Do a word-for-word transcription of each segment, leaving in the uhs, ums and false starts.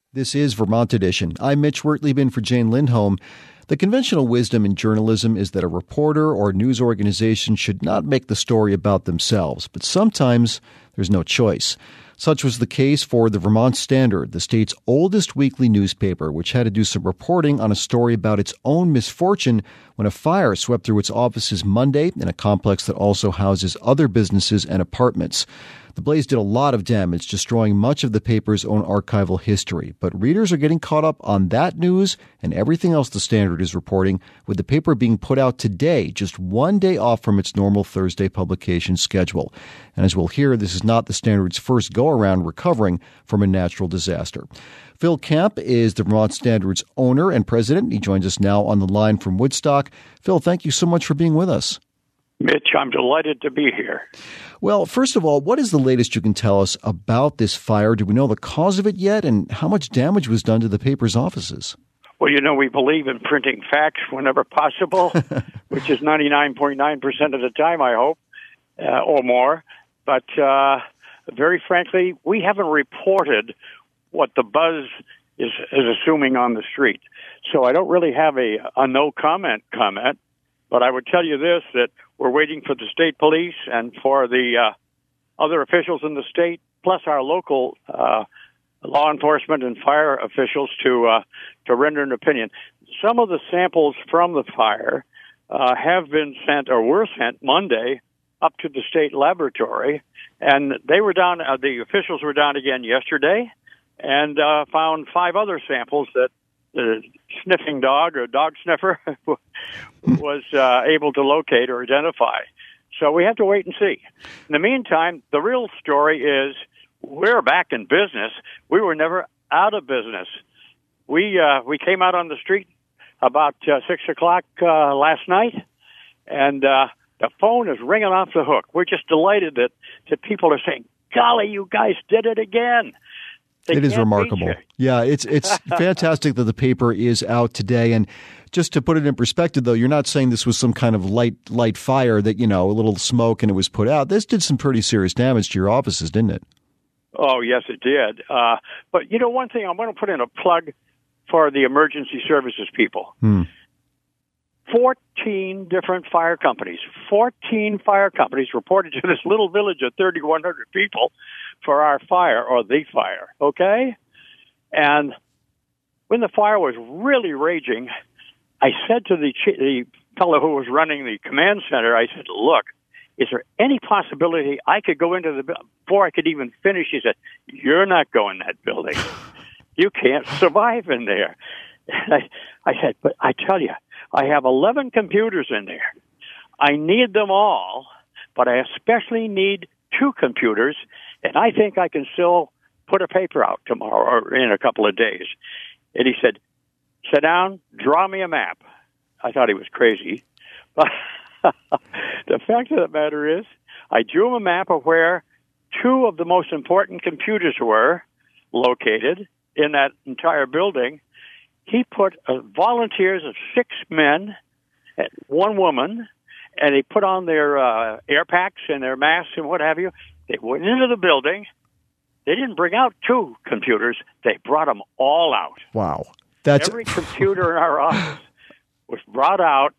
This is Vermont Edition. I'm Mitch Wertleben for Jane Lindholm. The conventional wisdom in journalism is that a reporter or news organization should not make the story about themselves, but sometimes there's no choice. Such was the case for the Vermont Standard, the state's oldest weekly newspaper, which had to do some reporting on a story about its own misfortune when a fire swept through its offices Monday in a complex that also houses other businesses and apartments. The blaze did a lot of damage, destroying much of the paper's own archival history. But readers are getting caught up on that news and everything else the Standard is reporting, with the paper being put out today, just one day off from its normal Thursday publication schedule. And as we'll hear, this is not the Standard's first go-around recovering from a natural disaster. Phil Camp is the Vermont Standard's owner and president. He joins us now on the line from Woodstock. Phil, thank you so much for being with us. Mitch, I'm delighted to be here. Well, first of all, what is the latest you can tell us about this fire? Do we know the cause of it yet, and how much damage was done to the paper's offices? Well, you know, we believe in printing facts whenever possible, which is ninety-nine point nine percent of the time, I hope, uh, or more. But uh, very frankly, we haven't reported what the buzz is, is assuming on the street. So I don't really have a, a no-comment comment, but I would tell you this, that we're waiting for the state police and for the uh, other officials in the state, plus our local uh, law enforcement and fire officials to uh, to render an opinion. Some of the samples from the fire uh, have been sent or were sent Monday up to the state laboratory, and they were down. Uh, the officials were down again yesterday, and uh, found five other samples that the sniffing dog or dog sniffer was uh, able to locate or identify. So we have to wait and see. In the meantime, the real story is we're back in business. We were never out of business. We uh, we came out on the street about uh, six o'clock uh, last night, and uh, the phone is ringing off the hook. We're just delighted that, that people are saying, golly, you guys did it again. They it is remarkable. Yeah, it's it's fantastic that the paper is out today. And just to put it in perspective, though, you're not saying this was some kind of light light fire that, you know, a little smoke and it was put out. This did some pretty serious damage to your offices, didn't it? Oh, yes, it did. Uh, but, you know, one thing, I'm going to put in a plug for the emergency services people. Hmm. fourteen different fire companies, fourteen fire companies reported to this little village of thirty-one hundred people for our fire, or the fire, okay? And when the fire was really raging, I said to the, the fellow who was running the command center, I said, look, is there any possibility I could go into the building? Before I could even finish, he said, you're not going that building. You can't survive in there. And I, I said, but I tell you, I have eleven computers in there. I need them all, but I especially need two computers, and I think I can still put a paper out tomorrow or in a couple of days. And he said, sit down, draw me a map. I thought he was crazy. But the fact of the matter is, I drew him a map of where two of the most important computers were located in that entire building. He put uh, volunteers of six men and one woman, and they put on their uh, air packs and their masks and what have you. They went into the building. They didn't bring out two computers. They brought them all out. Wow. That's Every computer in our office was brought out,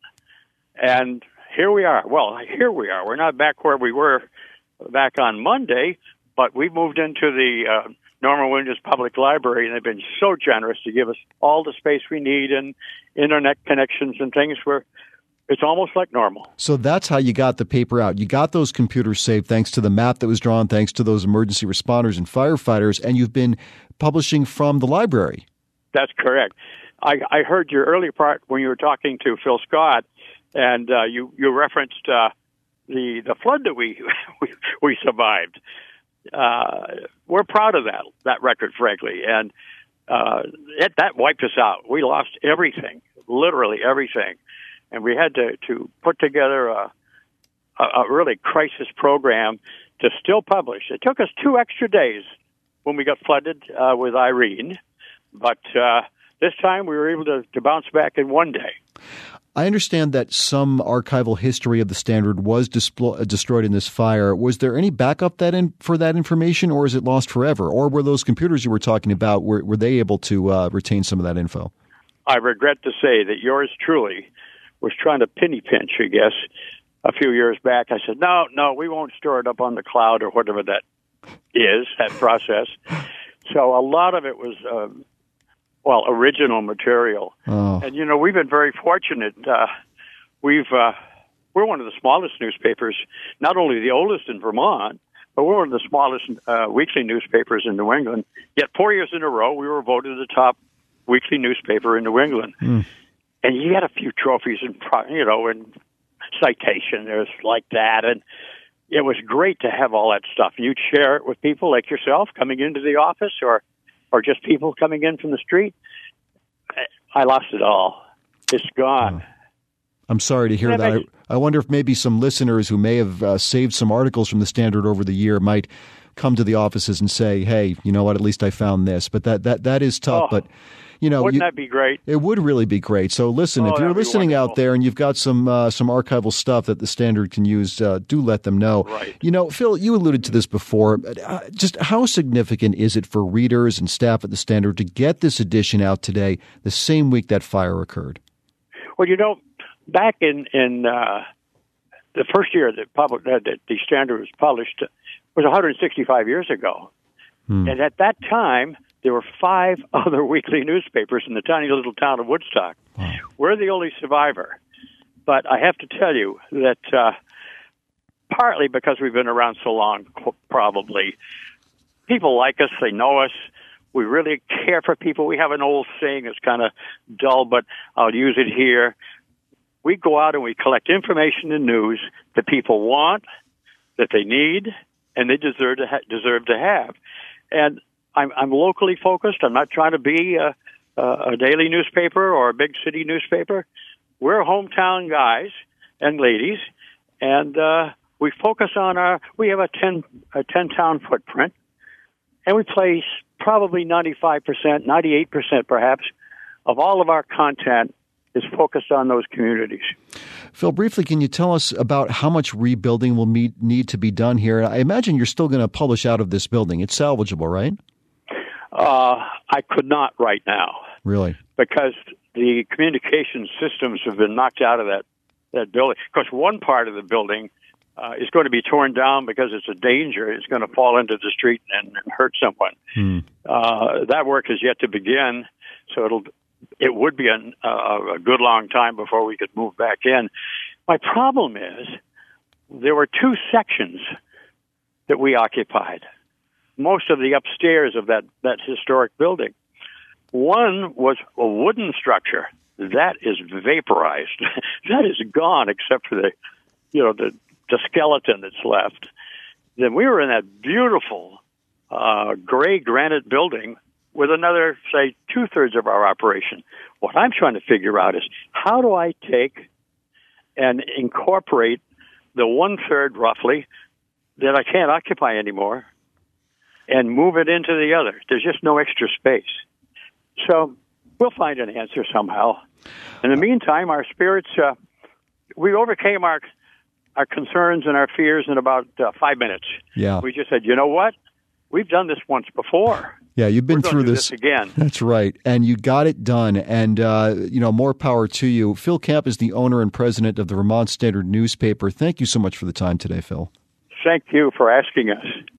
and here we are. Well, here we are. We're not back where we were back on Monday, but we moved into the uh, Norman Williams Public Library, and they've been so generous to give us all the space we need and internet connections and things where it's almost like normal. So that's how you got the paper out. You got those computers saved thanks to the map that was drawn, thanks to those emergency responders and firefighters, and you've been publishing from the library. That's correct. I, I heard your earlier part when you were talking to Phil Scott, and uh, you, you referenced uh, the the flood that we we, we survived. Uh, we're proud of that that record, frankly, and uh, it, that wiped us out. We lost everything, literally everything, and we had to, to put together a, a, a really crisis program to still publish. It took us two extra days when we got flooded uh, with Irene, but uh, this time we were able to, to bounce back in one day. I understand that some archival history of the Standard was displo- destroyed in this fire. Was there any backup that in, for that information, or is it lost forever? Or were those computers you were talking about, were, were they able to uh, retain some of that info? I regret to say that yours truly was trying to penny pinch, I guess, a few years back. I said, no, no, we won't store it up on the cloud or whatever that is, that process. So a lot of it was, uh, well, original material. Oh. And, you know, we've been very fortunate. Uh, we've, uh, we're one of the smallest newspapers, not only the oldest in Vermont, but we're one of the smallest uh, weekly newspapers in New England. Yet four years in a row, we were voted the top weekly newspaper in New England. Mm. And you had a few trophies and, you know, and citation. There's like that. And it was great to have all that stuff. You'd share it with people like yourself coming into the office or, or just people coming in from the street. I lost it all. It's gone. Oh. I'm sorry to hear that. that. I, I wonder if maybe some listeners who may have uh, saved some articles from the Standard over the year might come to the offices and say, hey, you know what, at least I found this. But that, that, that is tough. Oh. But You know, Wouldn't you, that be great? It would really be great. So listen, oh, if you're listening out there and you've got some uh, some archival stuff that the Standard can use, uh, do let them know. Right. You know, Phil, you alluded to this before. Uh, just how significant is it for readers and staff at the Standard to get this edition out today, the same week that fire occurred? Well, you know, back in, in uh, the first year that, public, uh, that the Standard was published was one hundred sixty-five years ago. Hmm. And at that time, there were five other weekly newspapers in the tiny little town of Woodstock. Wow. We're the only survivor. But I have to tell you that uh, partly because we've been around so long, probably, people like us, they know us. We really care for people. We have an old saying that's kind of dull, but I'll use it here. We go out and we collect information and news that people want, that they need, and they deserve to ha- deserve to have. And I'm, I'm locally focused. I'm not trying to be a, a daily newspaper or a big city newspaper. We're hometown guys and ladies, and uh, we focus on our. We have a ten a ten town footprint, and we place probably ninety-five percent, ninety-eight percent perhaps of all of our content is focused on those communities. Phil, briefly, can you tell us about how much rebuilding will meet, need to be done here? I imagine you're still going to publish out of this building. It's salvageable, right? Uh, I could not right now. Really? Because the communication systems have been knocked out of that, that building. Because one part of the building uh, is going to be torn down because it's a danger. It's going to fall into the street and, and hurt someone. Hmm. Uh, that work is yet to begin, so it'll it would be an, uh, a good long time before we could move back in. My problem is there were two sections that we occupied. Most of the upstairs of that, that historic building. One was a wooden structure. That is vaporized. That is gone except for the, you know, the, the skeleton that's left. Then we were in that beautiful uh, gray granite building with another, say, two-thirds of our operation. What I'm trying to figure out is how do I take and incorporate the one-third, roughly, that I can't occupy anymore and move it into the other. There's just no extra space. So we'll find an answer somehow. In the meantime, our spirits, uh, we overcame our our concerns and our fears in about uh, five minutes. Yeah. We just said, you know what? We've done this once before. Yeah, you've been We're through do this. this again. That's right. And you got it done. And, uh, you know, more power to you. Phil Camp is the owner and president of the Vermont Standard newspaper. Thank you so much for the time today, Phil. Thank you for asking us.